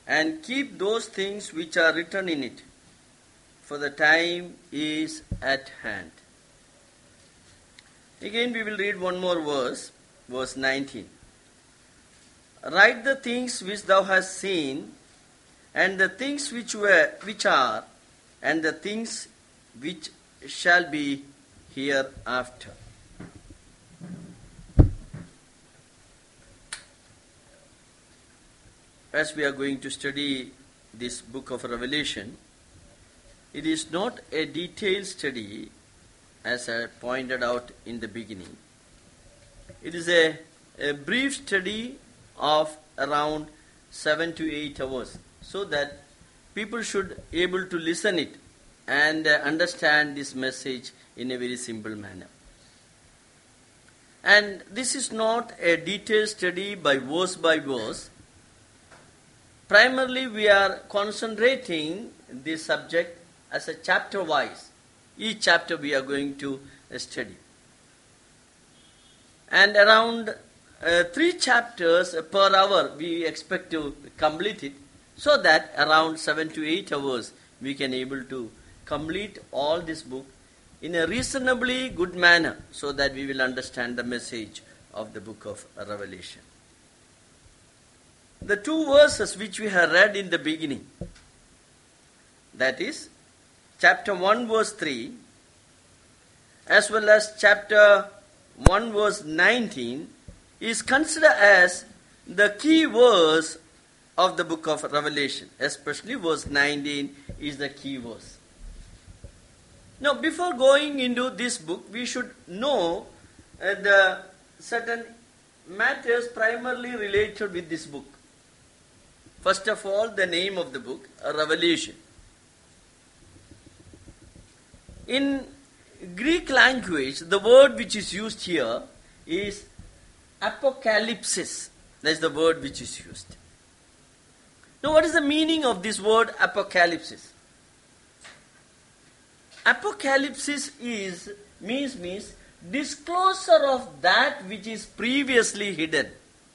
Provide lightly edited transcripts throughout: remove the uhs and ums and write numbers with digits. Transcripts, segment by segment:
and keep those things which are written in it, for the time is at hand. Again we will read one more verse, verse 19. Write the things which thou hast seen, and the things which are, and the things which shall be hereafter. As we are going to study this book of Revelation, it is not a detailed study, as I pointed out in the beginning. It is a brief study of around 7 to 8 hours, so that people should be able to listen it and understand this message in a very simple manner. And this is not a detailed study by verse. Primarily we are concentrating this subject as a chapter wise. Each chapter we are going to study. And around 3 chapters per hour we expect to complete it, so that around 7 to 8 hours we can able to complete all this book in a reasonably good manner, so that we will understand the message of the book of Revelation. The 2 verses which we have read in the beginning, that is chapter 1 verse 3 as well as chapter 1 verse 19, is considered as the key verse of the book of Revelation. Especially verse 19 is the key verse. Now, before going into this book, we should know the certain matters primarily related with this book. First of all, the name of the book, Revelation. In Greek language, the word which is used here is apocalypsis. That is the word which is used. Now, what is the meaning of this word apocalypsis? Apocalypsis means disclosure of that which is previously hidden.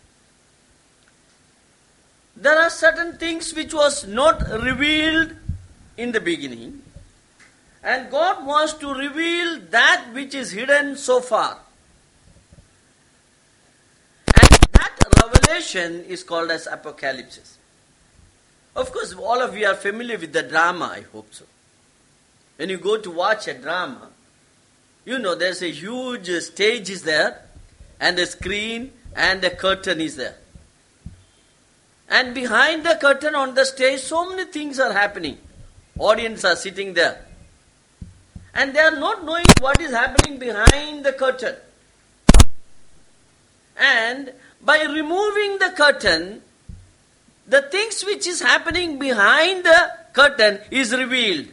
There are certain things which was not revealed in the beginning, and God wants to reveal that which is hidden so far. And that revelation is called as apocalypsis. Of course, all of you are familiar with the drama, I hope so. When you go to watch a drama, you know there's a huge stage is there, and a screen and a curtain is there. And behind the curtain on the stage, so many things are happening. Audience are sitting there. And they are not knowing what is happening behind the curtain. And by removing the curtain, the things which is happening behind the curtain is revealed.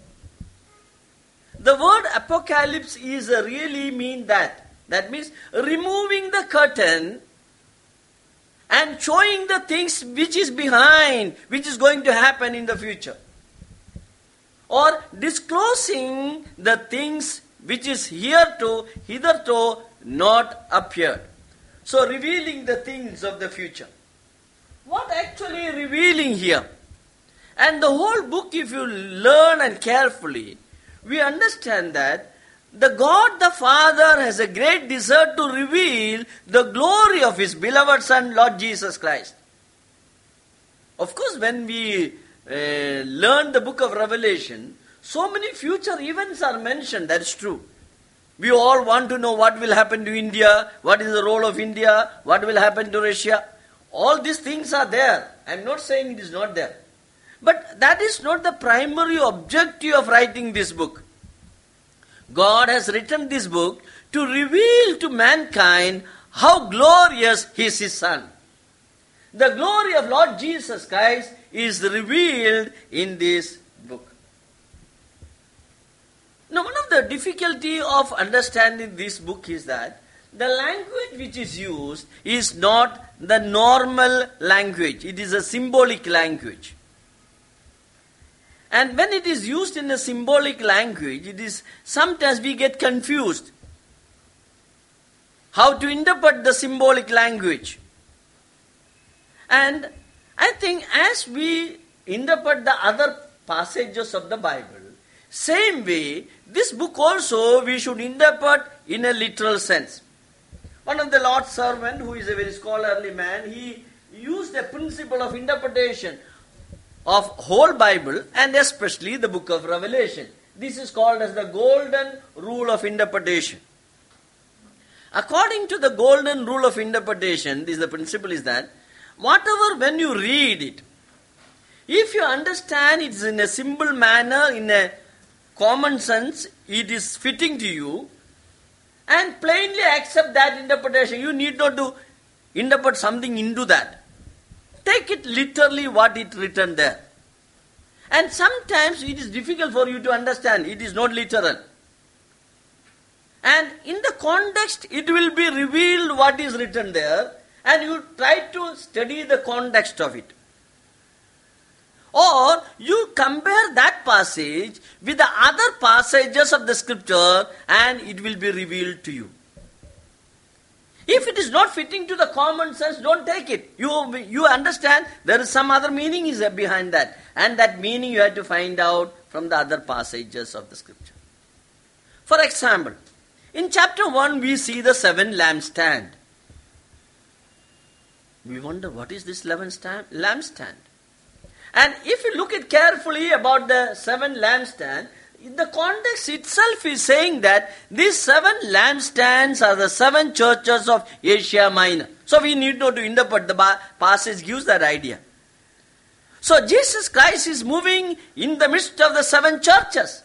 The word apocalypse is really mean that. That means removing the curtain and showing the things which is behind, which is going to happen in the future. Or disclosing the things which is hitherto not appeared. So revealing the things of the future. What actually revealing here? And the whole book, if you learn and carefully, we understand that the God the Father has a great desire to reveal the glory of His beloved Son, Lord Jesus Christ. Of course, when we learn the book of Revelation, so many future events are mentioned, that is true. We all want to know what will happen to India, what is the role of India, what will happen to Russia. All these things are there. I am not saying it is not there. But that is not the primary objective of writing this book. God has written this book to reveal to mankind how glorious is His Son. The glory of Lord Jesus Christ is revealed in this book. Now, one of the difficulty of understanding this book is that the language which is used is not the normal language. It is a symbolic language. And when it is used in a symbolic language, it is sometimes we get confused how to interpret the symbolic language. And I think as we interpret the other passages of the Bible, same way, this book also we should interpret in a literal sense. One of the Lord's servants, who is a very scholarly man, he used a principle of interpretation of whole Bible and especially the book of Revelation. This is called as the golden rule of interpretation. According to the golden rule of interpretation, the principle is that whatever, when you read it, if you understand it is in a simple manner, in a common sense, it is fitting to you, and plainly accept that interpretation. You need not to interpret something into that. Take it literally what it written there. And sometimes it is difficult for you to understand. It is not literal. And in the context, it will be revealed what is written there, and you try to study the context of it. Or you compare that passage with the other passages of the scripture and it will be revealed to you. If it is not fitting to the common sense, don't take it. You understand there is some other meaning is behind that. And that meaning you have to find out from the other passages of the scripture. For example, in chapter 1 we see the 7 lampstand. We wonder what is this lampstand? And if you look at carefully about the 7 lampstands, the context itself is saying that these 7 lampstands are the 7 churches of Asia Minor. So we need not to interpret, the passage gives that idea. So Jesus Christ is moving in the midst of the 7 churches.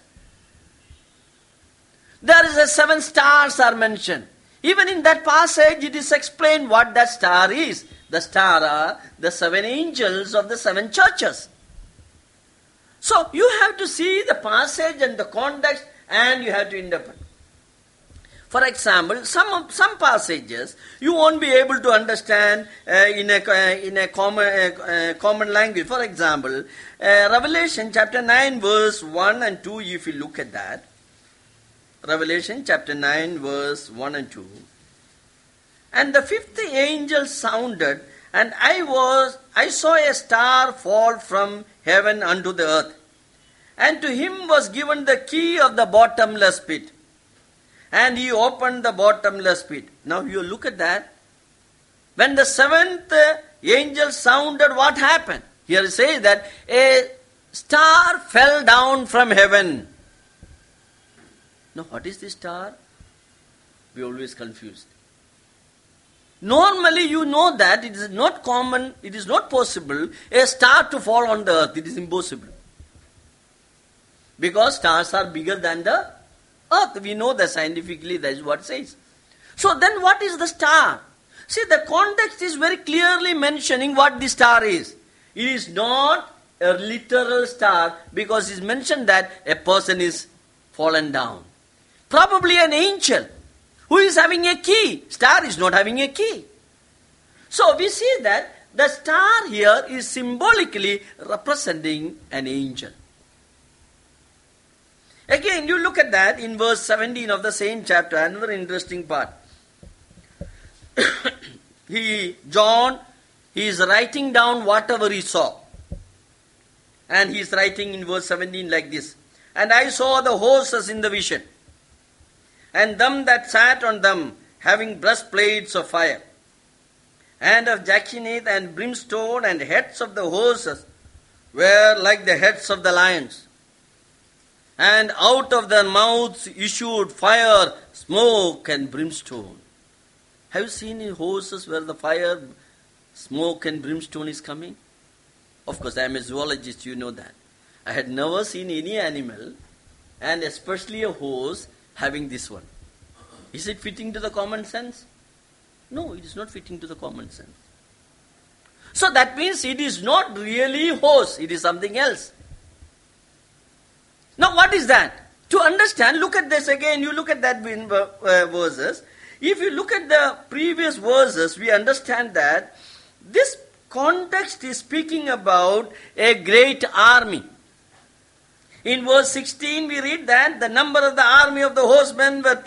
There is a 7 stars are mentioned. Even in that passage it is explained what that star is. The star are the 7 angels of the 7 churches. So you have to see the passage and the context and you have to interpret. For example, some passages you won't be able to understand in a common language. For example, Revelation chapter 9 verse 1 and 2, if you look at that. Revelation chapter 9 verse 1 and 2. And the 5th angel sounded, and I saw a star fall from heaven unto the earth. And to him was given the key of the bottomless pit. And he opened the bottomless pit. Now you look at that. When the 7th angel sounded, what happened? Here it says that a star fell down from heaven. Now what is this star? We are always confused. Normally you know that it is not common, it is not possible a star to fall on the earth. It is impossible. Because stars are bigger than the earth. We know that scientifically that is what it says. So then what is the star? See, the context is very clearly mentioning what the star is. It is not a literal star because it is mentioned that a person is fallen down. Probably an angel who is having a key. Star is not having a key. So we see that the star here is symbolically representing an angel. Again, you look at that in verse 17 of the same chapter, another interesting part. John is writing down whatever he saw. And he is writing in verse 17 like this. And I saw the horses in the vision, and them that sat on them, having breastplates of fire, and of jacinth and brimstone, and heads of the horses were like the heads of the lions. And out of their mouths issued fire, smoke, and brimstone. Have you seen in horses where the fire, smoke, and brimstone is coming? Of course, I am a zoologist, you know that. I had never seen any animal, and especially a horse, having this one. Is it fitting to the common sense? No, it is not fitting to the common sense. So that means it is not really horse, it is something else. Now what is that? To understand, look at this again, you look at that verses. If you look at the previous verses, we understand that this context is speaking about a great army. In verse 16 we read that the number of the army of the horsemen were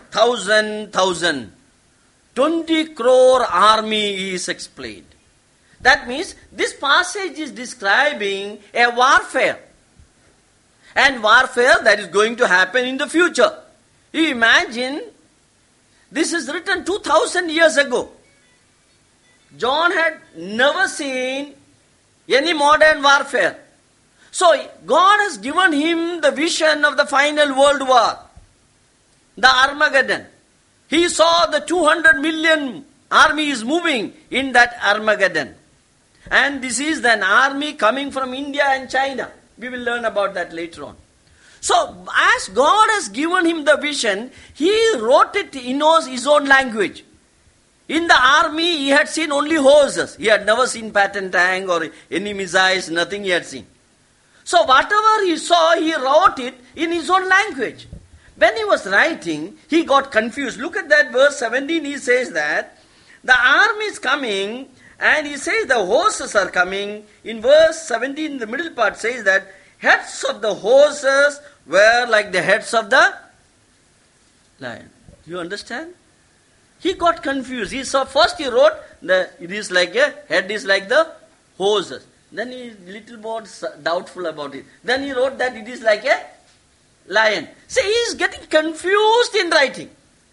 200,000. 20 crore army is explained. That means this passage is describing a warfare. And warfare that is going to happen in the future. You imagine, this is written 2000 years ago. John had never seen any modern warfare. So God has given him the vision of the final world war, the Armageddon. He saw the 200 million army is moving in that Armageddon. And this is an army coming from India and China. We will learn about that later on. So, as God has given him the vision, he wrote it in his own language. In the army, he had seen only horses. He had never seen Patton tank or any missiles, nothing he had seen. So, whatever he saw, he wrote it in his own language. When he was writing, he got confused. Look at that verse 17, he says that the army is coming, and he says the horses are coming. In verse 17, the middle part says that heads of the horses were like the heads of the lion. You understand? He got confused. First he wrote, it is like a head is like the horses. Then he little more doubtful about it. Then he wrote that it is like a lion. See, he is getting confused in writing.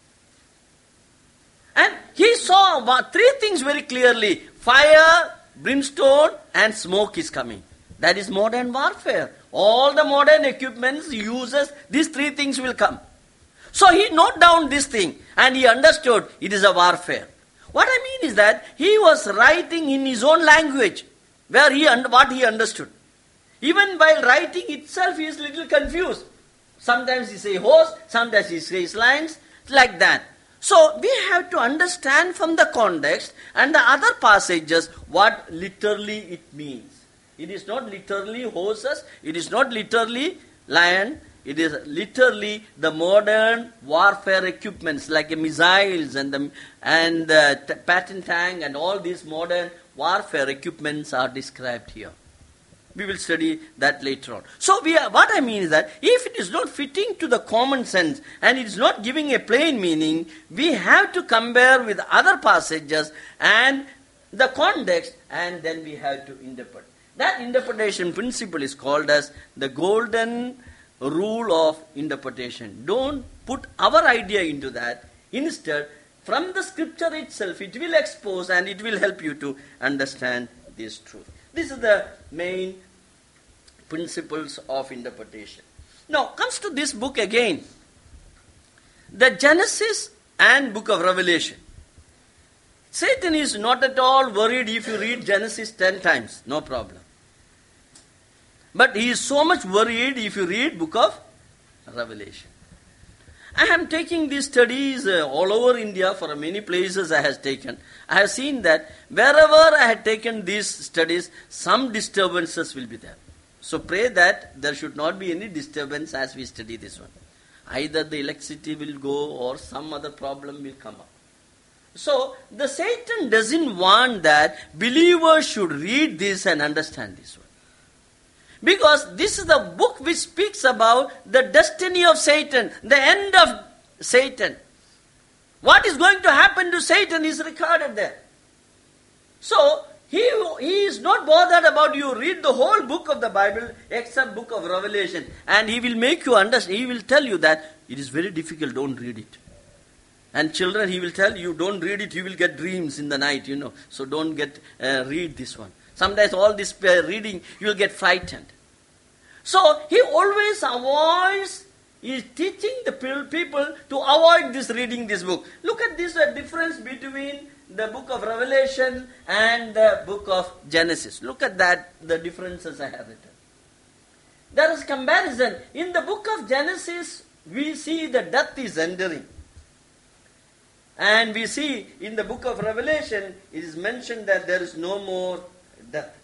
And he saw three things very clearly. Fire, brimstone, and smoke is coming. That is modern warfare. All the modern equipments uses, these three things will come. So he noted down this thing and he understood it is a warfare. What I mean is that he was writing in his own language what he understood. Even while writing itself he is a little confused. Sometimes he says horse, sometimes he says lions, like that. So we have to understand from the context and the other passages what literally it means. It is not literally horses, it is not literally lion, it is literally the modern warfare equipments like missiles and the Patton tank and all these modern warfare equipments are described here. We will study that later on. So what I mean is that if it is not fitting to the common sense and it is not giving a plain meaning, we have to compare with other passages and the context, and then we have to interpret. That interpretation principle is called as the golden rule of interpretation. Don't put our idea into that. Instead, from the scripture itself, it will expose and it will help you to understand this truth. This is the main principles of interpretation. Now, comes to this book again. The Genesis and book of Revelation. Satan is not at all worried if you read Genesis 10 times. No problem. But he is so much worried if you read book of Revelation. I am taking these studies all over India. For many places I have taken. I have seen that wherever I had taken these studies, some disturbances will be there. So pray that there should not be any disturbance as we study this one. Either the electricity will go or some other problem will come up. So the Satan doesn't want that believers should read this and understand this one. Because this is the book which speaks about the destiny of Satan, the end of Satan. What is going to happen to Satan is recorded there. So, he is not bothered about you read the whole book of the Bible except book of Revelation. And he will make you understand, he will tell you that it is very difficult, don't read it. And children, he will tell you, don't read it, you will get dreams in the night, So don't read this one. Sometimes all this reading, you will get frightened. So he always avoids, he is teaching the people to avoid this reading this book. Look at this difference between the book of Revelation and the book of Genesis. Look at that, the differences I have written. There is comparison. In the book of Genesis, we see the death is entering. And we see in the book of Revelation, it is mentioned that there is no more death.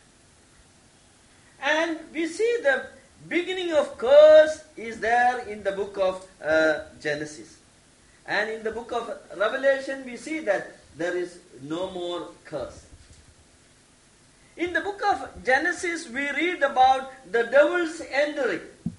And we see the beginning of curse is there in the book of Genesis. And in the book of Revelation, we see that there is no more curse. In the book of Genesis, we read about the devil's entering.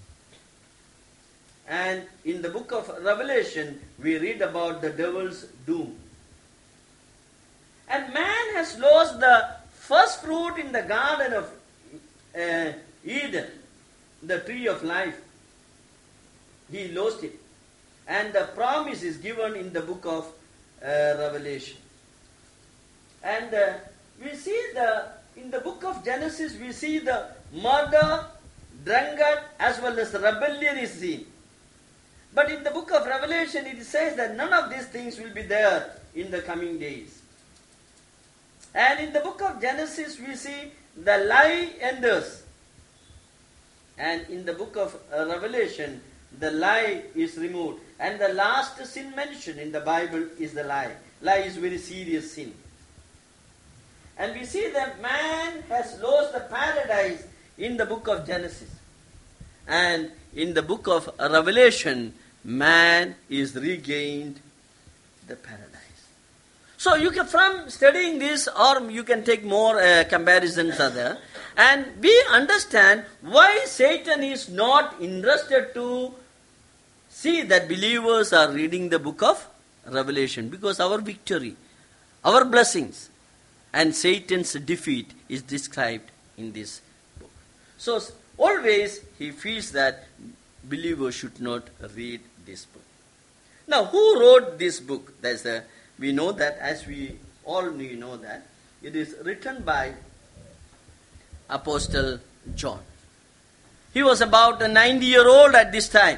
And in the book of Revelation, we read about the devil's doom. And man has lost the first fruit in the garden of Eden, the tree of life, he lost it. And the promise is given in the book of Revelation. And we see in the book of Genesis, we see the murder, drunkard, as well as rebellion is seen. But in the book of Revelation, it says that none of these things will be there in the coming days. And in the book of Genesis, we see the lie enters. And in the book of Revelation, the lie is removed. And the last sin mentioned in the Bible is the lie. Lie is very serious sin. And we see that man has lost the paradise in the book of Genesis. And in the book of Revelation, man is regained the paradise. So you can, from studying this, or you can take more comparisons other, and we understand why Satan is not interested to see that believers are reading the book of Revelation, because our victory, our blessings, and Satan's defeat is described in this book. So always he feels that believers should not read this book. Now, who wrote this book? We know that, as we all know that, it is written by Apostle John. He was about a 90-year-old at this time.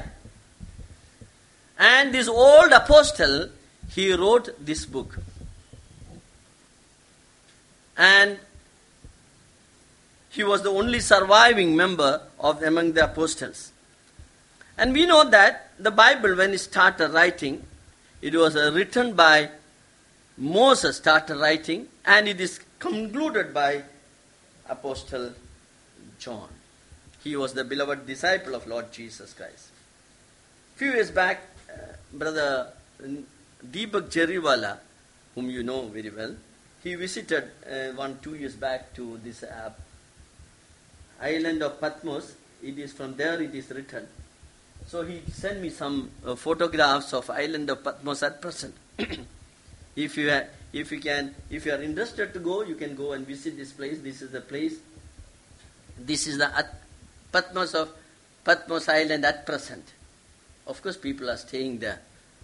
And this old apostle, he wrote this book. And he was the only surviving member among the apostles. And we know that the Bible, when it started writing, it was written by Moses started writing, and it is concluded by Apostle John. He was the beloved disciple of Lord Jesus Christ. Few years back, Brother Deepak Jeriwala, whom you know very well, he visited 2 years back to this island of Patmos. It is from there it is written. So he sent me some photographs of island of Patmos at present. If you are interested to go, you can go and visit this place. This is the place. This is the Patmos Island at present. Of course, people are staying there.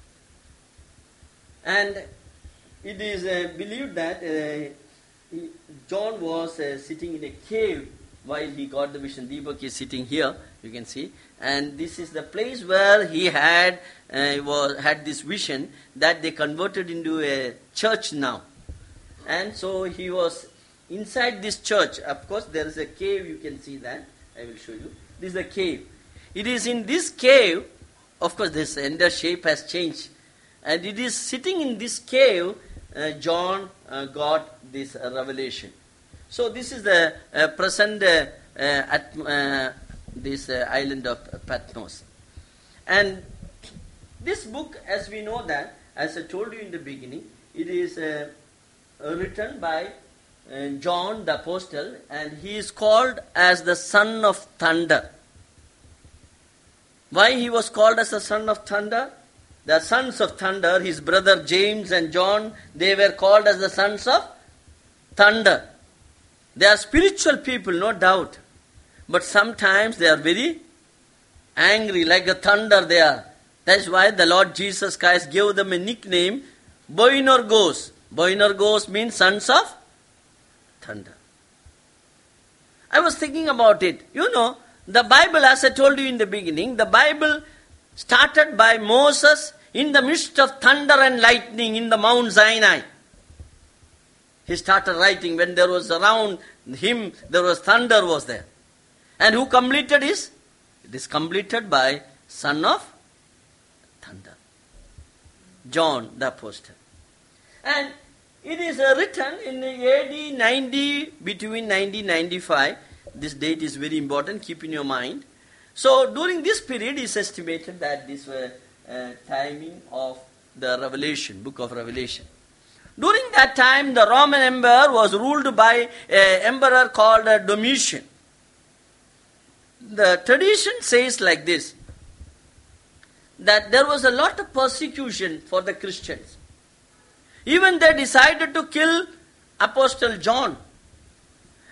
And it is believed that John was sitting in a cave while he got the vision. Deepak is sitting here, you can see. And this is the place where he had this vision that they converted into a church now. And so he was inside this church. Of course, there is a cave, you can see that. I will show you. This is a cave. It is in this cave, of course, this entire shape has changed. And it is sitting in this cave, John got this revelation. So this is the present this island of Patmos. And this book, as we know that, as I told you in the beginning, it is written by John the Apostle, and he is called as the Son of Thunder. Why he was called as the Son of Thunder? The sons of thunder, his brother James and John, they were called as the sons of thunder. They are spiritual people, no doubt. But sometimes they are very angry, like a thunder they are. That's why the Lord Jesus Christ gave them a nickname, Boanerges. Boanerges means sons of thunder. I was thinking about it. You know, the Bible, as I told you in the beginning, the Bible started by Moses in the midst of thunder and lightning in the Mount Sinai. He started writing when there was around him, there was thunder was there. And who completed this? It is completed by Son of Thunder, John the Apostle. And it is written in AD 90, between 1995. This date is very important, keep in your mind. So during this period, it is estimated that this was timing of the Revelation, book of Revelation. During that time, the Roman Empire was ruled by an emperor called Domitian. The tradition says like this, that there was a lot of persecution for the Christians. Even they decided to kill Apostle John.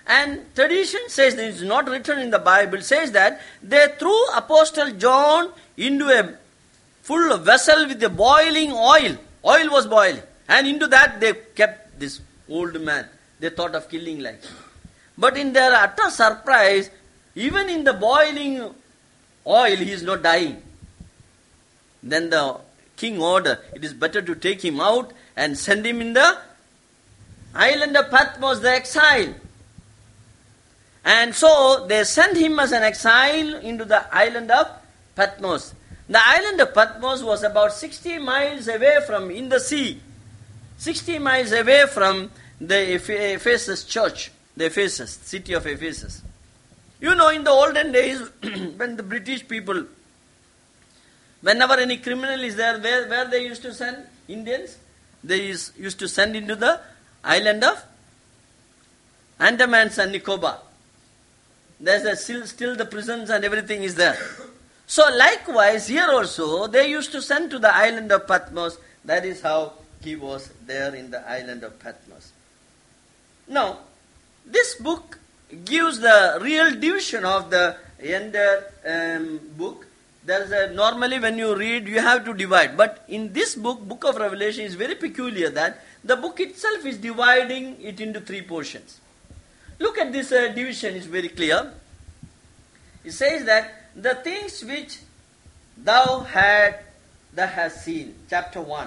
And tradition says, that it's not written in the Bible, says that they threw Apostle John into a full vessel with a boiling oil. Oil was boiling. And into that they kept this old man. They thought of killing like him. But in their utter surprise, even in the boiling oil, he is not dying. Then the king ordered, it is better to take him out and send him in the island of Patmos, the exile. And so they sent him as an exile into the island of Patmos. The island of Patmos was about 60 miles away from, in the sea, 60 miles away from the Ephesus church, the Ephesus, city of Ephesus. You know, in the olden days, when the British people, whenever any criminal is there, where they used to send Indians? They used to send into the island of Andamans and Nicobar. There's still the prisons and everything is there. So likewise, here also, they used to send to the island of Patmos. That is how he was there in the island of Patmos. Now, this book gives the real division of the entire book. Normally when you read, you have to divide. But in this book, Book of Revelation, is very peculiar that the book itself is dividing it into 3 portions. Look at this division, it's very clear. It says that the things which thou hast seen, chapter 1.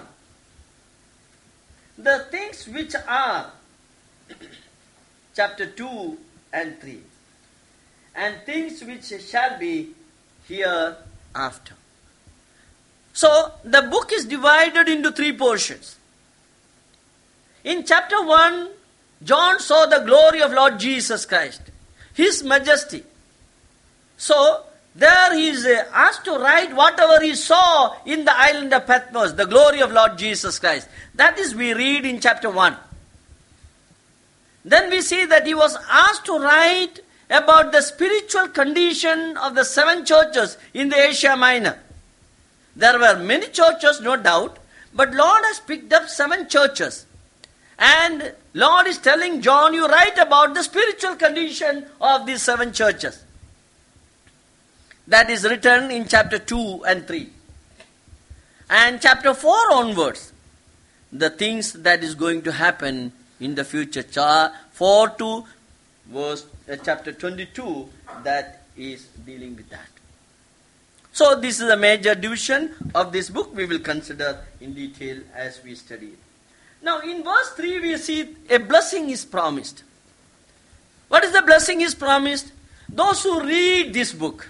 The things which are, chapter 2 and 3. And things which shall be hereafter. So, the book is divided into 3 portions. In chapter 1, John saw the glory of Lord Jesus Christ, His majesty. So, there he is asked to write whatever he saw in the island of Patmos, the glory of Lord Jesus Christ. That is, we read in chapter 1. Then we see that he was asked to write about the spiritual condition of the 7 churches in the Asia Minor. There were many churches, no doubt, but Lord has picked up 7 churches. And Lord is telling John, you write about the spiritual condition of these 7 churches. That is written in chapter 2 and 3. And chapter 4 onwards, the things that is going to happen in the future. 4 to chapter 22, that is dealing with that. So this is a major division of this book. We will consider in detail as we study it. Now in verse 3 we see a blessing is promised. What is the blessing is promised? Those who read this book,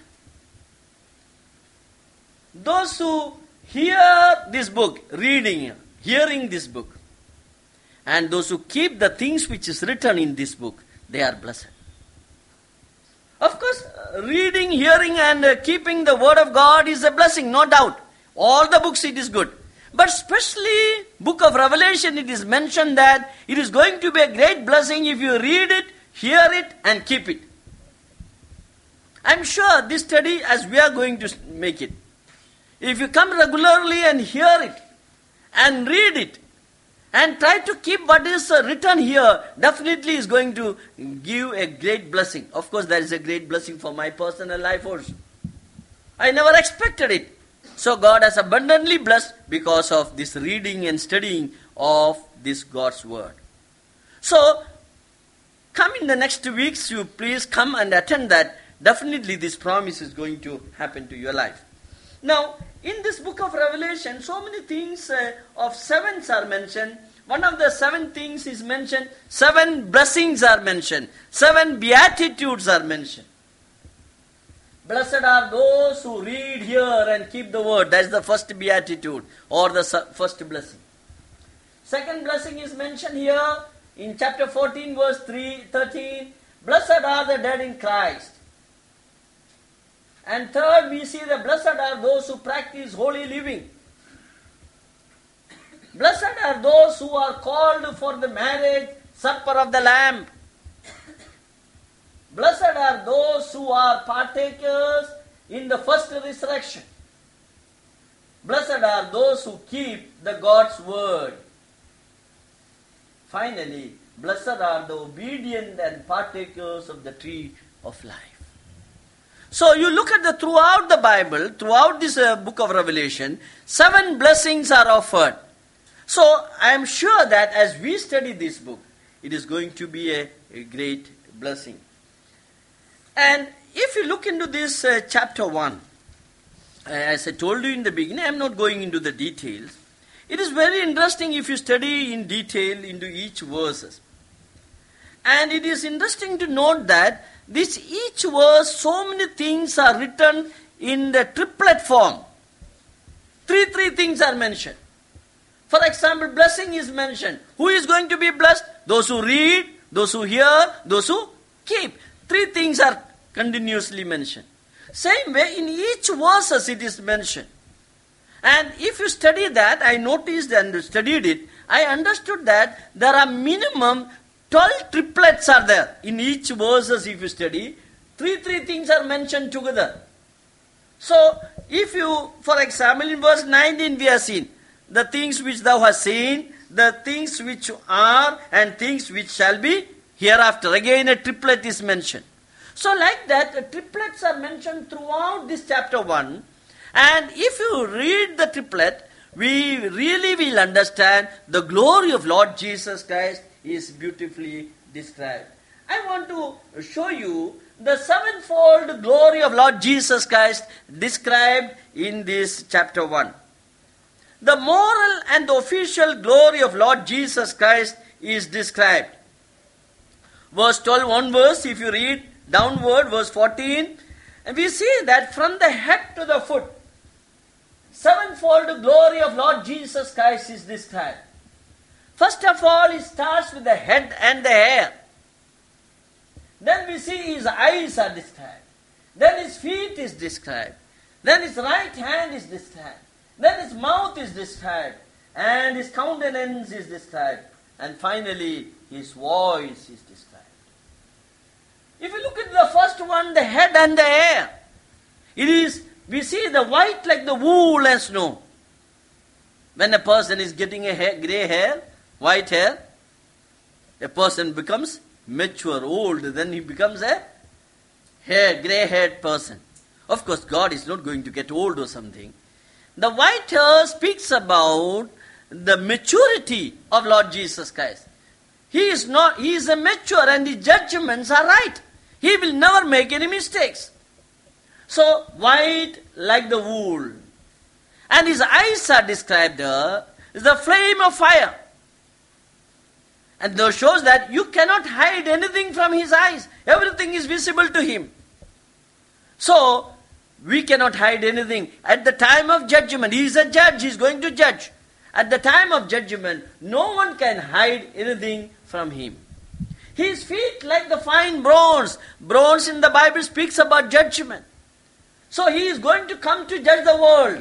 those who hear this book, hearing this book, and those who keep the things which is written in this book, they are blessed. Of course, reading, hearing and keeping the word of God is a blessing, no doubt. All the books it is good. But especially book of Revelation, it is mentioned that it is going to be a great blessing if you read it, hear it and keep it. I am sure this study, as we are going to make it, if you come regularly and hear it and read it and try to keep what is written here, definitely is going to give a great blessing. Of course, that is a great blessing for my personal life also. I never expected it. So God has abundantly blessed because of this reading and studying of this God's word. So, come in the next weeks, you please come and attend that. Definitely this promise is going to happen to your life. Now, in this book of Revelation, so many things of 7s are mentioned. One of the 7 things is mentioned. 7 blessings are mentioned. 7 beatitudes are mentioned. Blessed are those who read, hear and keep the word. That is the first beatitude or the first blessing. Second blessing is mentioned here in chapter 14 verse 13. Blessed are the dead in Christ. And third, we see that blessed are those who practice holy living. Blessed are those who are called for the marriage supper of the Lamb. Blessed are those who are partakers in the first resurrection. Blessed are those who keep the God's word. Finally, Blessed are the obedient and partakers of the tree of life. So you look at throughout the Bible, throughout this book of Revelation, 7 blessings are offered. So I am sure that as we study this book, it is going to be a great blessing. And if you look into this chapter 1, as I told you in the beginning, I am not going into the details. It is very interesting if you study in detail into each verses. And it is interesting to note that each verse, so many things are written in the triplet form. Three things are mentioned. For example, blessing is mentioned. Who is going to be blessed? Those who read, those who hear, those who keep. 3 things are continuously mentioned. Same way, in each verses it is mentioned. And if you study that, I noticed and studied it, I understood that there are minimum 12 triplets are there. In each verses if you study, 3 things are mentioned together. So, if you, for example, in verse 19 we have seen, the things which thou hast seen, the things which are, and things which shall be hereafter. Again a triplet is mentioned. So like that, the triplets are mentioned throughout this chapter 1. And if you read the triplet, we really will understand the glory of Lord Jesus Christ is beautifully described. I want to show you the 7-fold glory of Lord Jesus Christ described in this chapter 1. The moral and the official glory of Lord Jesus Christ is described. Verse 12 onwards, if you read downward, verse 14, and we see that from the head to the foot, 7-fold glory of Lord Jesus Christ is described. First of all, it starts with the head and the hair. Then we see his eyes are described. Then his feet is described. Then his right hand is described. Then his mouth is described. And his countenance is described. And finally, his voice is described. If you look at the first one, the head and the hair, we see the white like the wool and snow. When a person is getting a grey hair, white hair, a person becomes mature, old, then he becomes a grey-haired person. Of course, God is not going to get old or something. The white hair speaks about the maturity of Lord Jesus Christ. He is a mature and his judgments are right. He will never make any mistakes. So, white like the wool. And his eyes are described there as the flame of fire. And that shows that you cannot hide anything from his eyes. Everything is visible to him. So, we cannot hide anything. At the time of judgment, he is a judge, he is going to judge. At the time of judgment, no one can hide anything from him. His feet like the fine bronze. Bronze in the Bible speaks about judgment. So he is going to come to judge the world.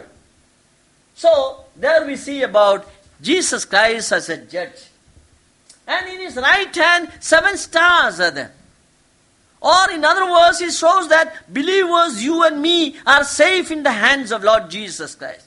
So there we see about Jesus Christ as a judge. And in his right hand, 7 stars are there. Or in other words, it shows that believers, you and me, are safe in the hands of Lord Jesus Christ.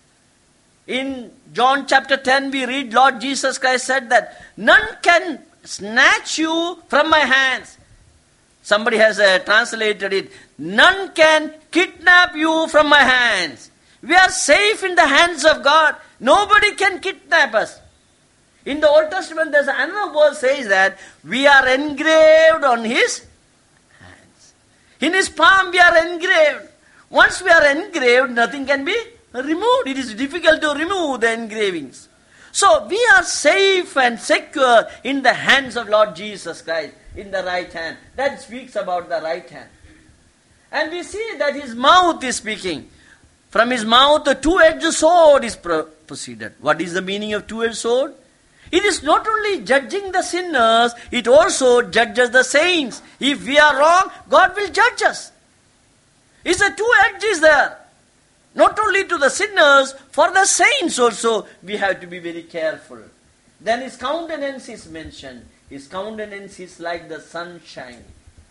In John chapter 10, we read Lord Jesus Christ said that none can snatch you from my hands. Somebody has translated it. None can kidnap you from my hands. We are safe in the hands of God. Nobody can kidnap us. In the Old Testament, there's another verse says that we are engraved on his hands. In his palm, we are engraved. Once we are engraved, nothing can be removed. It is difficult to remove the engravings. So we are safe and secure in the hands of Lord Jesus Christ, in the right hand. That speaks about the right hand. And we see that his mouth is speaking. From his mouth, a 2-edged sword is proceeded. What is the meaning of 2-edged sword? It is not only judging the sinners, it also judges the saints. If we are wrong, God will judge us. It's a 2 edges there. Not only to the sinners, for the saints also, we have to be very careful. Then his countenance is mentioned. His countenance is like the sunshine.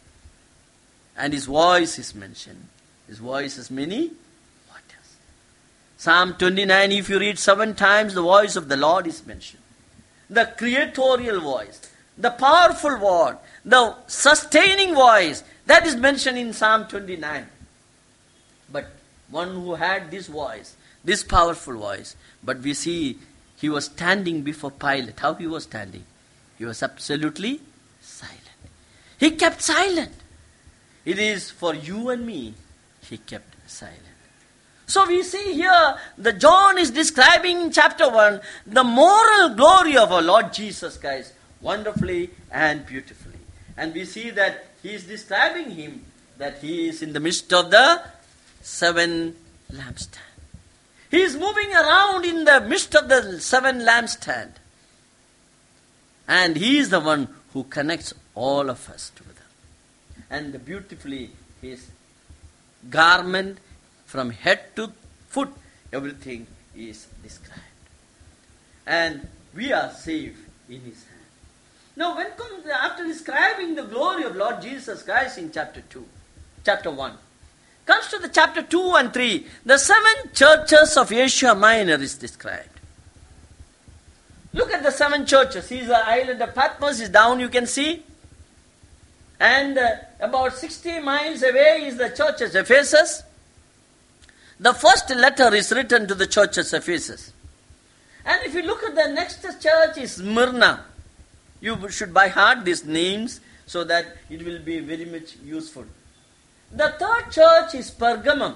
And his voice is mentioned. His voice has many waters. Psalm 29, if you read 7 times, the voice of the Lord is mentioned. The creatorial voice. the powerful word, the sustaining voice, that is mentioned in Psalm 29. But one who had this voice, this powerful voice, but we see he was standing before Pilate. How he was standing? He was absolutely silent. He kept silent. It is for you and me, he kept silent. So we see here, the John is describing in chapter 1, the moral glory of our Lord Jesus Christ, wonderfully and beautifully. And we see that he is describing him, that he is in the midst of the 7 lampstands. He is moving around in the midst of the 7 lampstands. And he is the one who connects all of us together. And beautifully, his garment from head to foot, everything is described. And we are safe in his hand. Now, when comes after describing the glory of Lord Jesus Christ in chapter 1, comes to the chapter 2 and 3, the 7 churches of Asia Minor is described. Look at the 7 churches. Here's the island of Patmos, is down, you can see. And about 60 miles away is the church of Ephesus. The first letter is written to the church of Ephesus. And if you look at the next church is Smyrna. You should by heart these names so that it will be very much useful. The third church is Pergamum.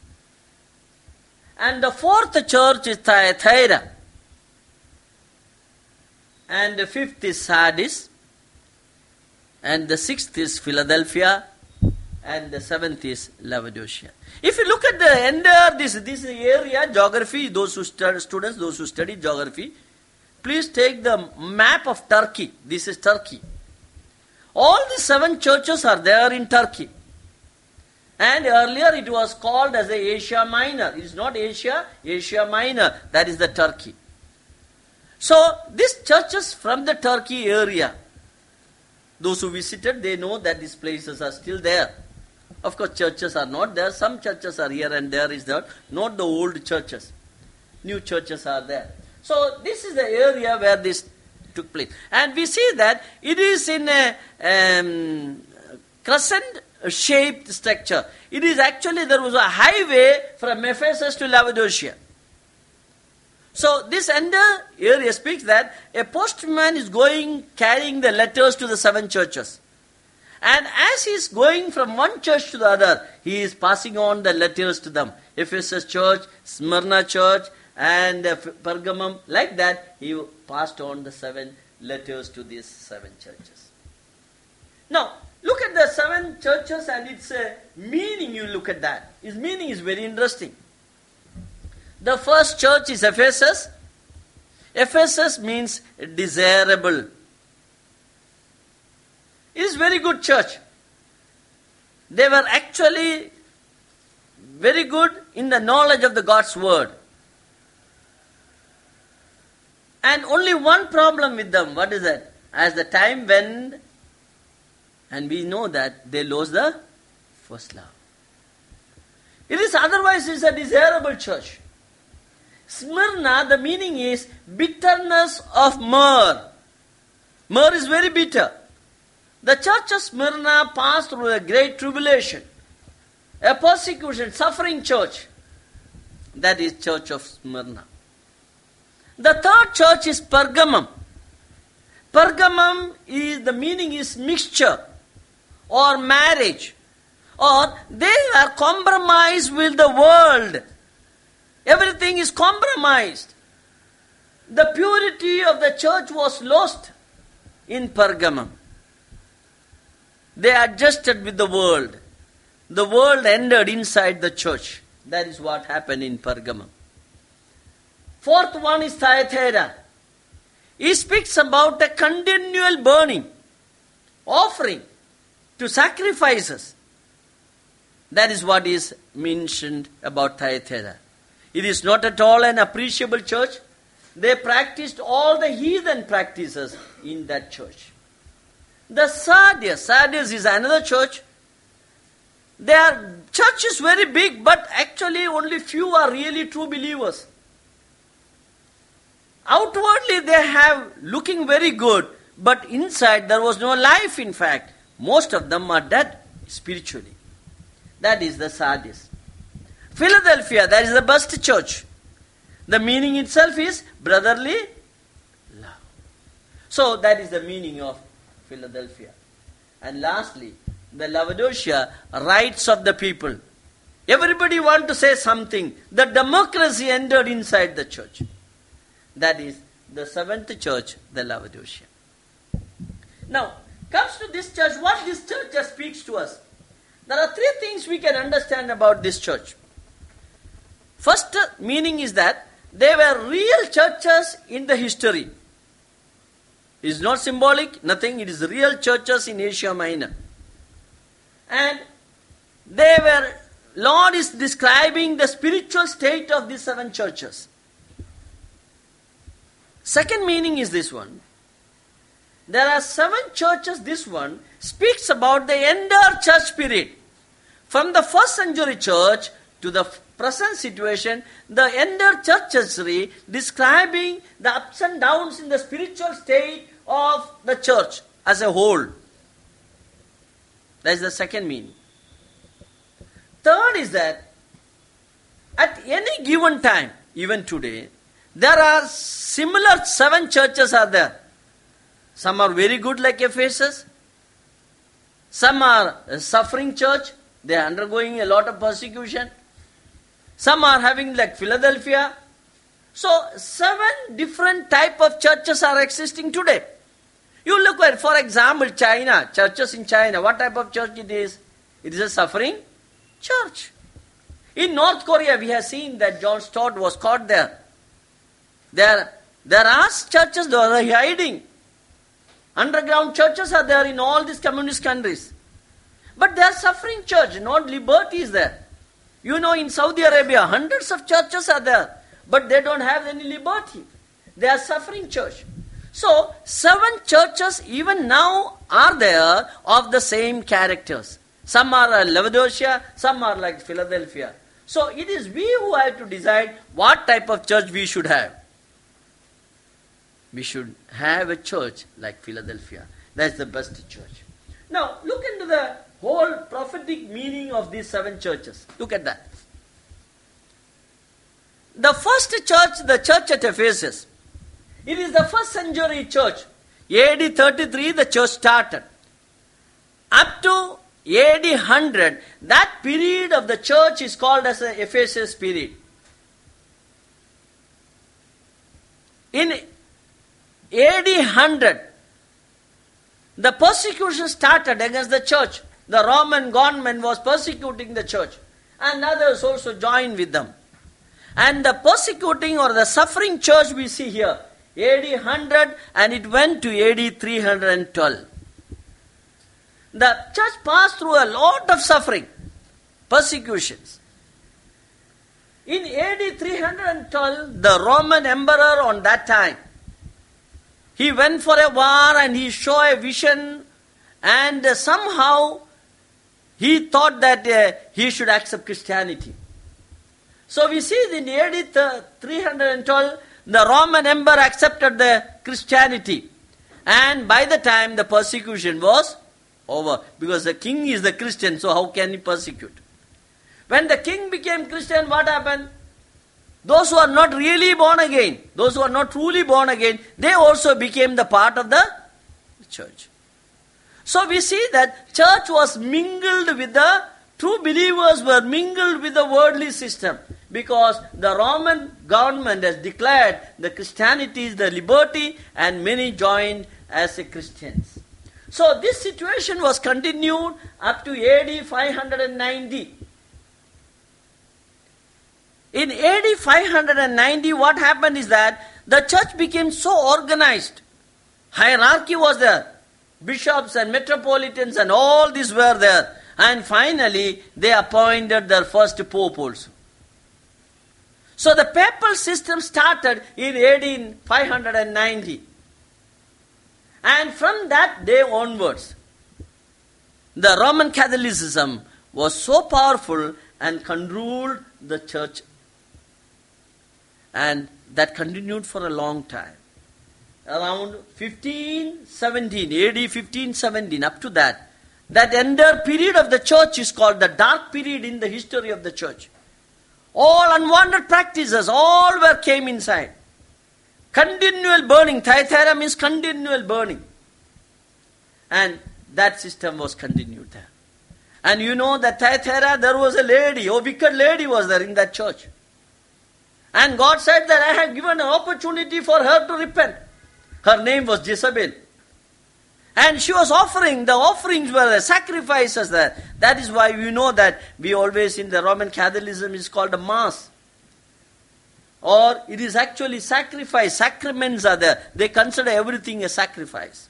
And the fourth church is Thyatira. And the fifth is Sardis. And the sixth is Philadelphia. And the seventh is Laodicea. If you look at the entire this area, geography, those who students, those who study geography, please take the map of Turkey. This is Turkey. All the 7 churches are there in Turkey. And earlier it was called as the Asia Minor. It is not Asia, Asia Minor. That is the Turkey. So these churches from the Turkey area, those who visited, they know that these places are still there. Of course, churches are not there. Some churches are here and there is there. Not the old churches. New churches are there. So this is the area where this took place. And we see that it is in a crescent-shaped structure. It is actually, there was a highway from Ephesus to Laodicea. So this entire area speaks that a postman is going, carrying the letters to the 7 churches. And as he is going from one church to the other, he is passing on the letters to them. Ephesus church, Smyrna church, and Pergamum. Like that, he passed on the 7 letters to these 7 churches. Now, look at the 7 churches and its meaning. You look at that. Its meaning is very interesting. The first church is Ephesus. Ephesus means desirable. It is very good church. They were actually very good in the knowledge of the God's word. And only one problem with them. What is that? As the time went, and we know that they lost the first love. It is otherwise is a desirable church. Smyrna, the meaning is bitterness of myrrh. Myrrh is very bitter. The church of Smyrna passed through a great tribulation, a persecution, suffering church. That is church of Smyrna. The third church is Pergamum. Pergamum is, the meaning is mixture or marriage, or they are compromised with the world. Everything is compromised. The purity of the church was lost in Pergamum. They adjusted with the world. The world entered inside the church. That is what happened in Pergamum. Fourth one is Thyatira. He speaks about a continual burning, offering to sacrifices. That is what is mentioned about Thyatira. It is not at all an appreciable church. They practiced all the heathen practices in that church. The Sardis is another church. Their church is very big, but actually only few are really true believers. Outwardly they have looking very good, but inside there was no life. In fact, most of them are dead spiritually. That is the Sardis. Philadelphia, that is the best church. The meaning itself is brotherly love. So that is the meaning of Philadelphia. And lastly, the Laodicea, rights of the people. Everybody want to say something. The democracy entered inside the church. That is the seventh church, the Laodicea. Now, comes to this church, what this church just speaks to us. There are three things we can understand about this church. First meaning is that they were real churches in the history. It is not symbolic, nothing. It is real churches in Asia Minor. And Lord is describing the spiritual state of these seven churches. Second meaning is this one. There are seven churches. This one speaks about the entire church period. From the first century church to the present situation, the entire church history describing the ups and downs in the spiritual state of the church as a whole. That is the second meaning. Third is that at any given time, even today, there are similar seven churches are there. Some are very good like Ephesus. Some are a suffering church. They are undergoing a lot of persecution. Some are having like Philadelphia. So, seven different type of churches are existing today. You look at, for example, China, churches in China. What type of church it is? It is a suffering church. In North Korea, we have seen that John Stott was caught there. There are churches that are hiding. Underground churches are there in all these communist countries. But they are suffering church, not liberty is there. You know, in Saudi Arabia, hundreds of churches are there, but they don't have any liberty. They are suffering church. So, seven churches even now are there of the same characters. Some are Laodicea, some are like Philadelphia. So, it is we who have to decide what type of church we should have. We should have a church like Philadelphia. That's the best church. Now, look into the whole prophetic meaning of these seven churches. Look at that. The first church, the church at Ephesus, it is the first century church. AD 33, the church started. Up to AD 100, that period of the church is called as the Ephesus period. In AD 100, the persecution started against the church. The Roman government was persecuting the church. And others also joined with them. And the persecuting or the suffering church we see here, AD 100 and it went to AD 312. The church passed through a lot of suffering, persecutions. In AD 312, the Roman emperor on that time, he went for a war and he saw a vision and somehow he thought that he should accept Christianity. So we see in AD 312, the Roman emperor accepted the Christianity. And by the time the persecution was over, because the king is the Christian, so how can he persecute? When the king became Christian, what happened? Those who are not really born again, those who are not truly born again, they also became the part of the church. So we see that church was mingled with the true believers were mingled with the worldly system, because the Roman government has declared the Christianity is the liberty and many joined as a Christians. So this situation was continued up to AD 590. In AD 590, what happened is that the church became so organized. Hierarchy was there. Bishops and metropolitans and all these were there. And finally, they appointed their first pope also. So the papal system started in AD 590. And from that day onwards, the Roman Catholicism was so powerful and controlled the church. And that continued for a long time. around 1517, AD 1517, up to that entire period of the church is called the dark period in the history of the church. All unwanted practices, all came inside. Continual burning. Thyatira means continual burning. And that system was continued there. And you know that Thyatira, there was a lady, a wicked lady was there in that church. And God said that I have given an opportunity for her to repent. Her name was Jezebel. And she was offering, the offerings were the sacrifices there. That is why we know that we always in the Roman Catholicism is called a Mass. Or it is actually sacrifice, sacraments are there. They consider everything a sacrifice.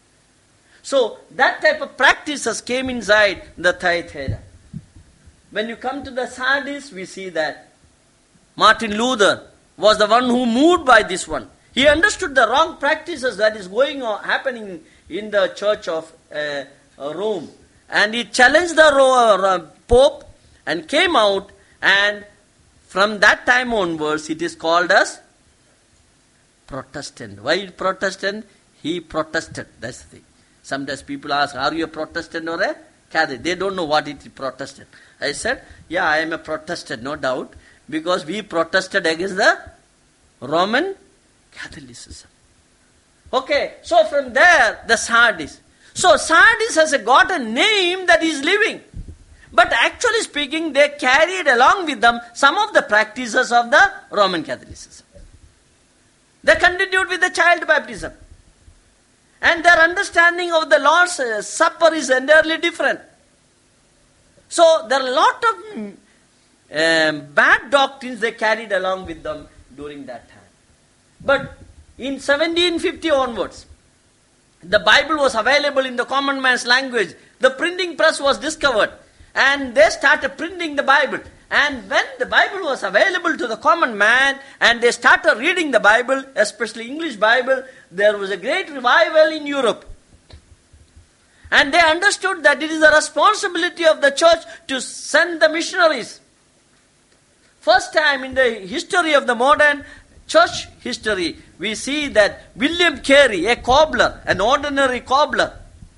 So that type of practices came inside the Thyatira. When you come to the Sardis, we see that Martin Luther was the one who moved by this one. He understood the wrong practices that is going on, happening in the church of Rome. And he challenged the Pope and came out, and from that time onwards it is called as Protestant. Why Protestant? He protested. That's the thing. Sometimes people ask, are you a Protestant or a Catholic? They don't know what it is Protestant. I said, yeah, I am a Protestant, no doubt, because we protested against the Roman Catholicism. Okay, so from there, the Sardis. So Sardis has got a name that is living. But actually speaking, they carried along with them some of the practices of the Roman Catholicism. They continued with the child baptism. And their understanding of the Lord's Supper is entirely different. So there are a lot of bad doctrines they carried along with them during that time. But in 1750 onwards, the Bible was available in the common man's language. The printing press was discovered. And they started printing the Bible. And when the Bible was available to the common man, and they started reading the Bible, especially English Bible, there was a great revival in Europe. And they understood that it is the responsibility of the church to send the missionaries. First time in the history of the modern church history, we see that William Carey, a cobbler, an ordinary cobbler,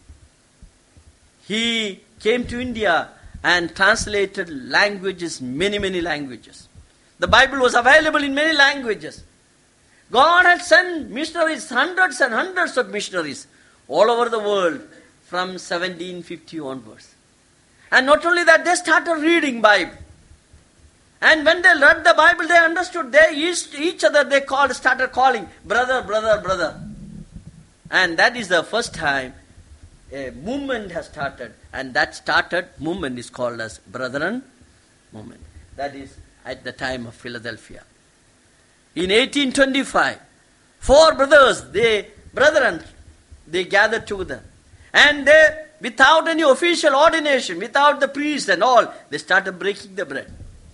he came to India and translated languages, many languages. The Bible was available in many languages. God had sent missionaries, hundreds and hundreds of missionaries all over the world from 1750 onwards. And not only that, they started reading Bible. And when they read the Bible, they understood. They each other they started calling brother, brother, brother. And that is the first time a movement has started. And that movement is called as Brethren movement. That is at the time of Philadelphia. In 1825, 4 brethren, they gathered together. And they, without any official ordination, without the priest and all, they started breaking the bread.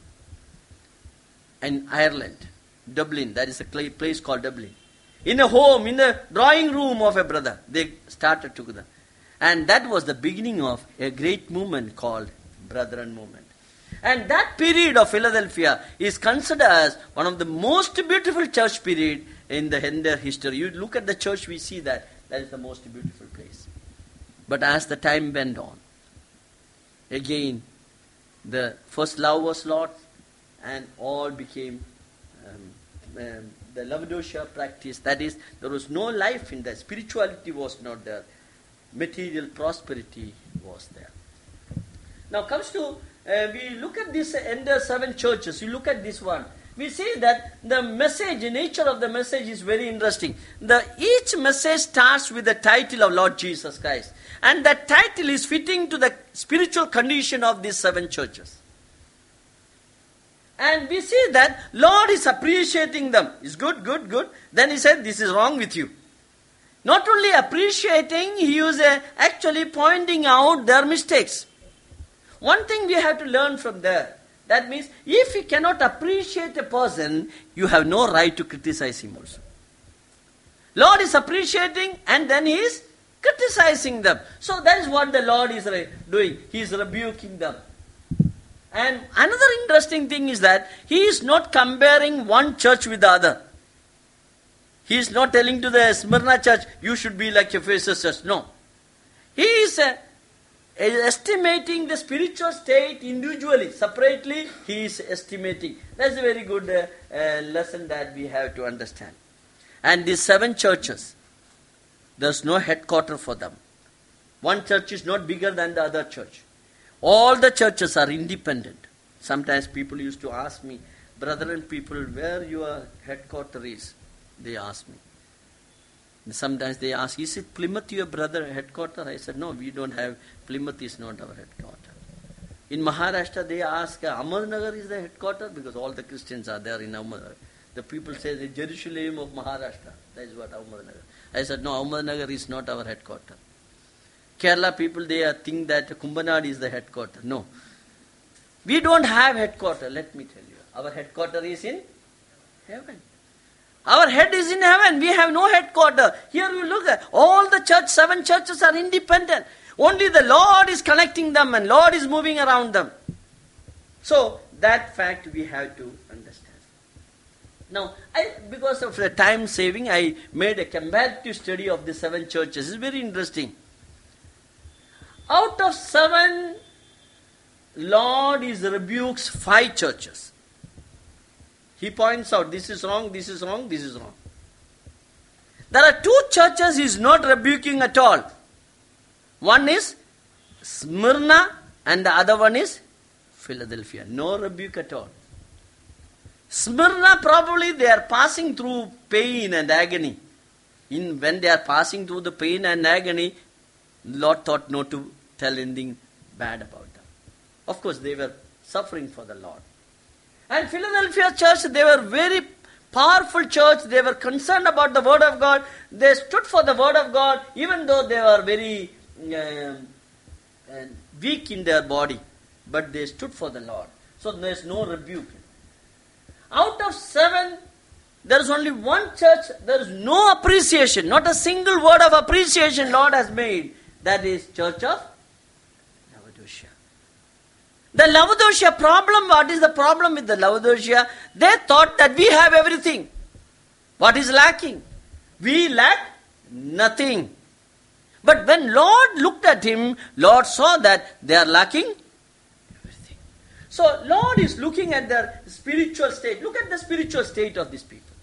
In Ireland, Dublin, that is a place called Dublin. In a home, in the drawing room of a brother, they started together. And that was the beginning of a great movement called Brethren movement. And that period of Philadelphia is considered as one of the most beautiful church period in the entire history. You look at the church, we see that is the most beautiful place. But as the time went on, again, the first love was lost, and all became the Laodicea practice. That is, there was no life in that. Spirituality was not there. Material prosperity was there. Now comes to, we look at this entire 7 churches. You look at this one. We see that the message, the nature of the message is very interesting. Each message starts with the title of Lord Jesus Christ. And that title is fitting to the spiritual condition of these 7 churches. And we see that Lord is appreciating them. It's good, good, good. Then he said, this is wrong with you. Not only appreciating, he was actually pointing out their mistakes. One thing we have to learn from there. That means, if you cannot appreciate a person, you have no right to criticize him also. Lord is appreciating, and then he is criticizing them. So that is what the Lord is doing. He is rebuking them. And another interesting thing is that he is not comparing one church with the other. He is not telling to the Smyrna church, you should be like Ephesus church. No. He is estimating the spiritual state individually, separately. He is estimating. That's a very good lesson that we have to understand. And these 7 churches, there's no headquarter for them. One church is not bigger than the other church. All the churches are independent. Sometimes people used to ask me, brethren people, where your headquarter is? They ask me. Sometimes they ask, is it Plymouth your brother headquarter? I said, no, we don't have, Plymouth is not our headquarter. In Maharashtra they ask, Ahmednagar is the headquarter? Because all the Christians are there in Ahmednagar. The people say the Jerusalem of Maharashtra. That is what Ahmednagar. I said, no, Ahmednagar is not our headquarter. Kerala people, they think that Kumbanad is the headquarter. No. We don't have headquarter, let me tell you. Our headquarter is in heaven. Our head is in heaven. We have no headquarter. Here we look at all the 7 churches are independent. Only the Lord is connecting them and Lord is moving around them. So that fact we have to understand. Now, because of the time saving, I made a comparative study of the 7 churches. It's very interesting. Out of 7, Lord rebukes 5 churches. He points out, this is wrong, this is wrong, this is wrong. There are 2 churches he is not rebuking at all. One is Smyrna and the other one is Philadelphia. No rebuke at all. Smyrna, probably they are passing through pain and agony. When they are passing through the pain and agony, Lord thought not to tell anything bad about them. Of course, they were suffering for the Lord. And Philadelphia church, they were very powerful church. They were concerned about the word of God. They stood for the word of God, even though they were very weak in their body. But they stood for the Lord. So there is no rebuke. Out of 7, there is only one church. There is no appreciation. Not a single word of appreciation Lord has made. That is Church of Laodicea. The Laodicea problem, what is the problem with the Laodicea? They thought that we have everything. What is lacking? We lack nothing. But when Lord looked at him, Lord saw that they are lacking everything. So Lord is looking at their spiritual state. Look at the spiritual state of these people.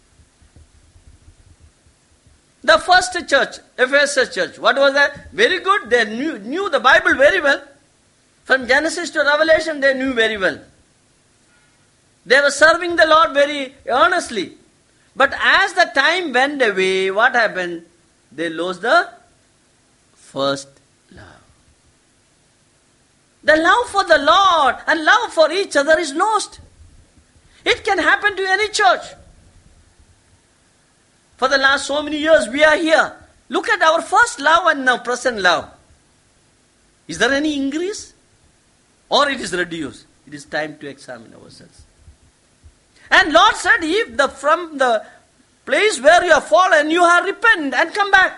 The first church, Ephesus church, what was that? Very good. They knew the Bible very well. From Genesis to Revelation, they knew very well. They were serving the Lord very earnestly. But as the time went away, what happened? They lost the first love. The love for the Lord and love for each other is lost. It can happen to any church. For the last so many years we are here. Look at our first love and now present love. Is there any increase? Or it is reduced? It is time to examine ourselves. And Lord said, if from the place where you have fallen, you have repented and come back.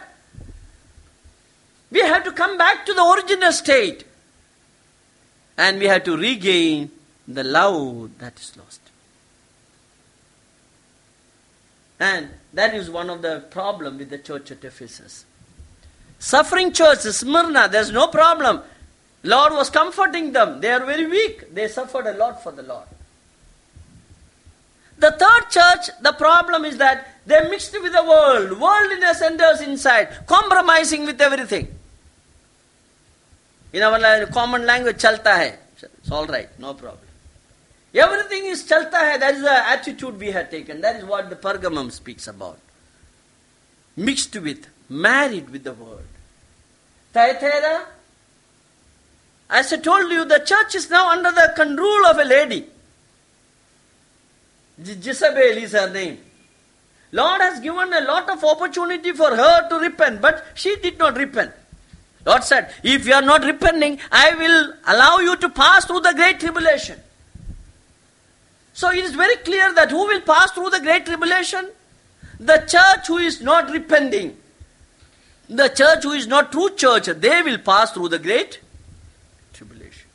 We have to come back to the original state. And we have to regain the love that is lost. And that is one of the problems with the church at Ephesus. Suffering church, Smyrna, there's no problem. Lord was comforting them. They are very weak. They suffered a lot for the Lord. The third church, the problem is that they mixed with the world. Worldliness enters inside, compromising with everything. In our common language, chalta hai. It's all right, no problem. Everything is chalta hai. That is the attitude we have taken. That is what the Pergamum speaks about. Mixed with, married with the world. Thyatira, as I told you, the church is now under the rule of a lady. Jezebel is her name. Lord has given a lot of opportunity for her to repent, but she did not repent. Lord said, if you are not repenting, I will allow you to pass through the great tribulation. So it is very clear that who will pass through the great tribulation? The church who is not repenting. The church who is not true church, they will pass through the great tribulation.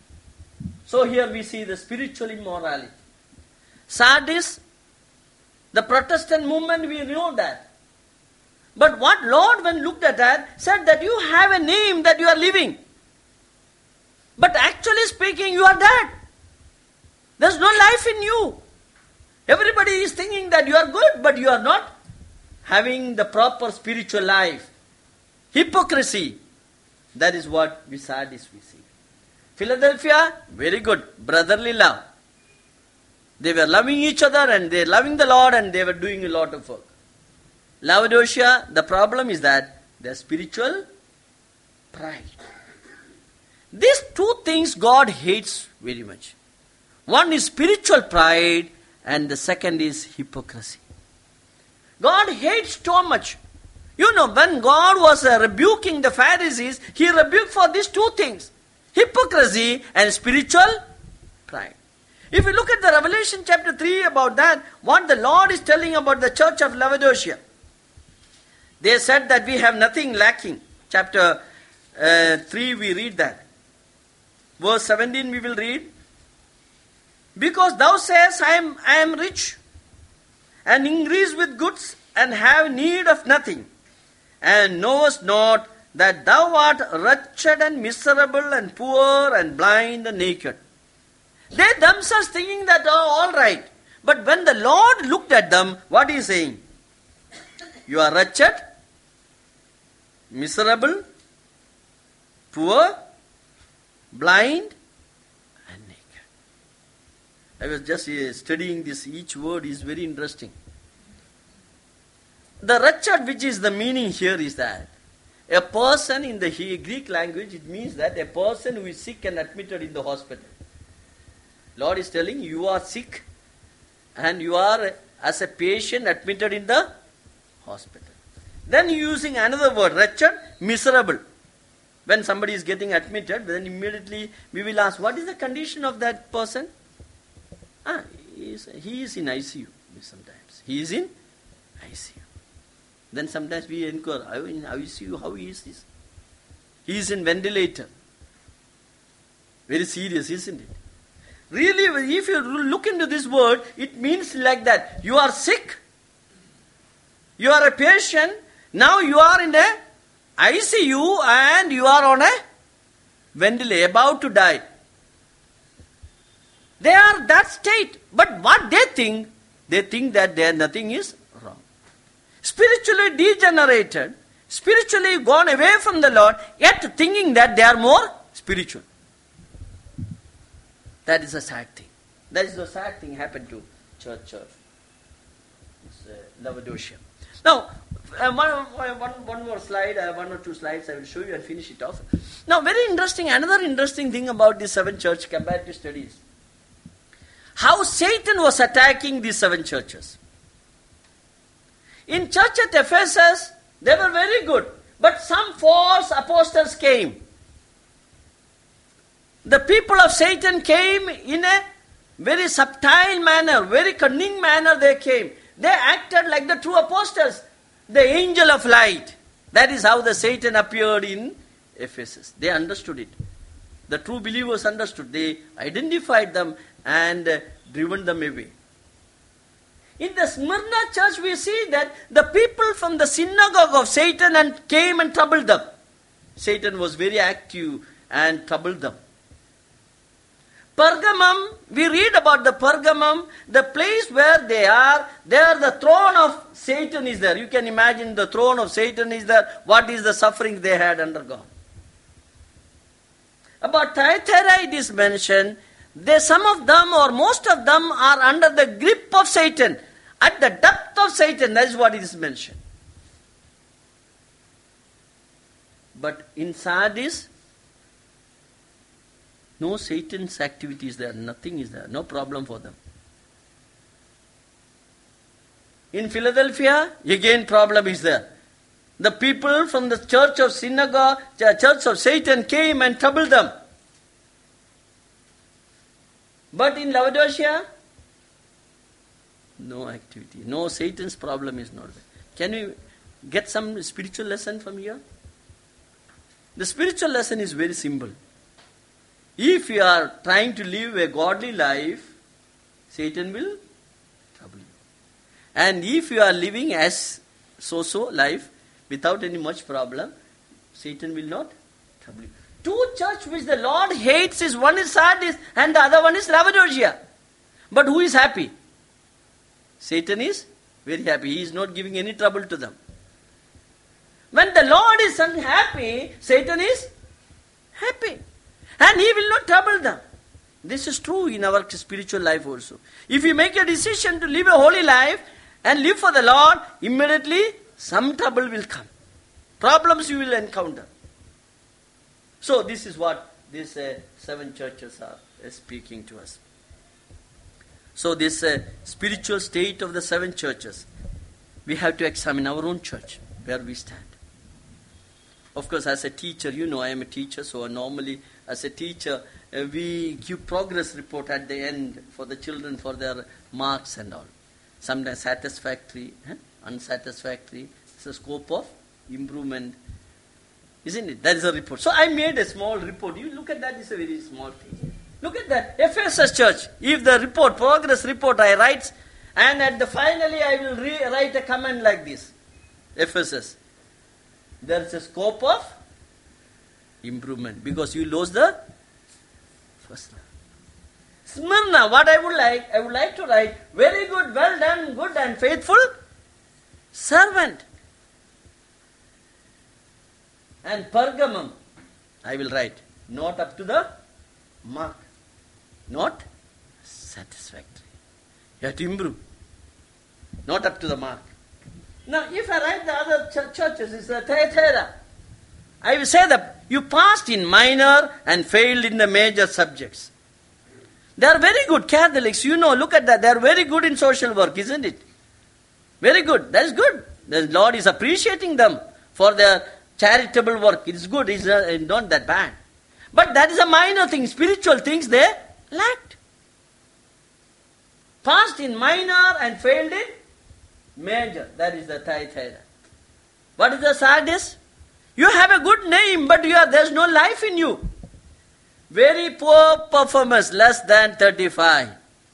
So here we see the spiritual immorality. Sardis, The Protestant movement, we know that. But what Lord, when looked at that, said that you have a name that you are living. But actually speaking, you are dead. There's no life in you. Everybody is thinking that you are good, but you are not having the proper spiritual life. Hypocrisy. That is what we Sardis we see. Philadelphia, very good. Brotherly love. They were loving each other and they were loving the Lord and they were doing a lot of work. Laodicea, the problem is that their spiritual pride. These two things God hates very much. One is spiritual pride and the second is hypocrisy. God hates so much. You know, when God was rebuking the Pharisees, He rebuked for these two things. Hypocrisy and spiritual pride. If you look at the Revelation chapter 3 about that, what the Lord is telling about the church of Laodicea. They said that we have nothing lacking. Chapter 3 we read that. Verse 17 we will read. Because thou sayest, I am rich, and increase with goods, and have need of nothing, and knowest not that thou art wretched and miserable and poor and blind and naked. They themselves thinking that, oh, all right. But when the Lord looked at them, what is he saying? You are wretched, miserable, poor, blind, and naked. I was just studying this. Each word is very interesting. The wretched, which is the meaning here, is that a person in the Greek language, it means that a person who is sick and admitted in the hospital. Lord is telling, you are sick and you are as a patient admitted in the hospital. Then using another word, wretched, miserable. When somebody is getting admitted, then immediately we will ask, what is the condition of that person? He is in ICU sometimes. He is in ICU. Then sometimes we inquire, are you in ICU? How is this? He is in ventilator. Very serious, isn't it? Really, if you look into this word, it means like that. You are sick. You are a patient. Now you are in a ICU and you are on a ventilator, about to die. They are that state. But what they think that nothing is wrong. Spiritually degenerated, spiritually gone away from the Lord, yet thinking that they are more spiritual. That is a sad thing. That is the sad thing happened to church of Laodicea. Now, one more slide, one or two slides I will show you and finish it off. Now, another interesting thing about these 7 church comparative studies. How Satan was attacking these 7 churches. In church at Ephesus, they were very good. But some false apostles came. The people of Satan came in a very subtle manner, very cunning manner they came. They acted like the true apostles, the angel of light. That is how the Satan appeared in Ephesus. They understood it. The true believers understood. They identified them and driven them away. In the Smyrna church we see that the people from the synagogue of Satan came and troubled them. Satan was very active and troubled them. Pergamum, we read about the Pergamum, the place where they are, there the throne of Satan is there. You can imagine the throne of Satan is there. What is the suffering they had undergone? About Thyatira it is mentioned, some of them or most of them are under the grip of Satan. At the depth of Satan, that is what it is mentioned. But in Sardis, no Satan's activity is there. Nothing is there. No problem for them. In Philadelphia, again problem is there. The people from the church of synagogue, church of Satan came and troubled them. But in Laodicea, no activity. No, Satan's problem is not there. Can we get some spiritual lesson from here? The spiritual lesson is very simple. If you are trying to live a godly life, Satan will trouble you. And if you are living as so-so life, without any much problem, Satan will not trouble you. Two churches which the Lord hates is, one is Sardis and the other one is Laodicea. But who is happy? Satan is very happy. He is not giving any trouble to them. When the Lord is unhappy, Satan is happy. And he will not trouble them. This is true in our spiritual life also. If you make a decision to live a holy life and live for the Lord, immediately some trouble will come. Problems you will encounter. So this is what these 7 churches are speaking to us. So this spiritual state of the 7 churches, we have to examine our own church, where we stand. Of course, as a teacher, I am a teacher, so normally as a teacher, we give progress report at the end for the children for their marks and all. Sometimes satisfactory, unsatisfactory. It's a scope of improvement, isn't it? That is a report. So I made a small report. You look at that, it's a very small thing. Look at that. Ephesus church, if the report, progress report I write, and at the finally I will write a comment like this. Ephesus. There is a scope of improvement because you lost the first love. Smyrna, what I would like to write, very good, well done, good and faithful servant. And Pergamum, I will write, not up to the mark, not satisfactory. You have to improve, not up to the mark. Now, if I write the other churches, it's Thyatira. I will say that you passed in minor and failed in the major subjects. They are very good Catholics, look at that. They are very good in social work, isn't it? Very good. That is good. The Lord is appreciating them for their charitable work. It is good. It's not that bad. But that is a minor thing. Spiritual things they lacked. Passed in minor and failed in major. That is the Thyatira. What is the Sardis? You have a good name, but there is no life in you. Very poor performance, less than 35.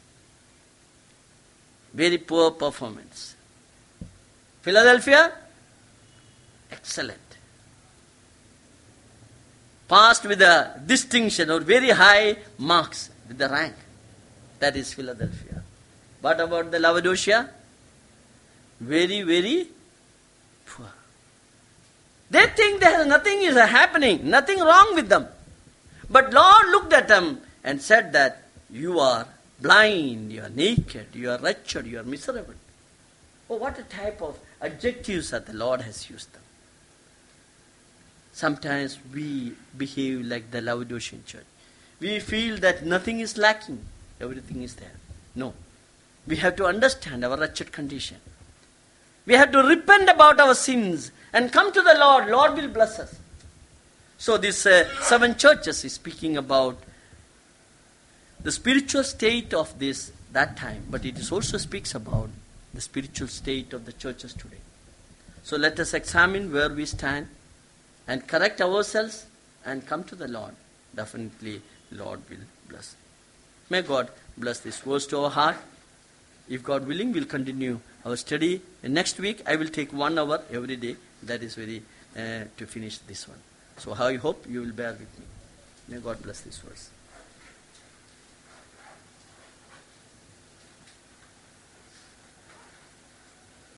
Very poor performance. Philadelphia, excellent. Passed with a distinction or very high marks with the rank. That is Philadelphia. What about the Laodicea? Very, very poor. They think there is nothing is happening, nothing wrong with them. But Lord looked at them and said that you are blind, you are naked, you are wretched, you are miserable. Oh, what a type of adjectives that the Lord has used them. Sometimes we behave like the Laodicean church. We feel that nothing is lacking, everything is there. No. We have to understand our wretched condition. We have to repent about our sins and come to the Lord. Lord will bless us. So this 7 churches is speaking about the spiritual state of that time, but it is also speaks about the spiritual state of the churches today. So let us examine where we stand and correct ourselves and come to the Lord. Definitely, Lord will bless. May God bless this verse to our heart. If God willing, we'll continue our study. And next week, I will take 1 hour every day. That is to finish this one. So I hope you will bear with me. May God bless this verse.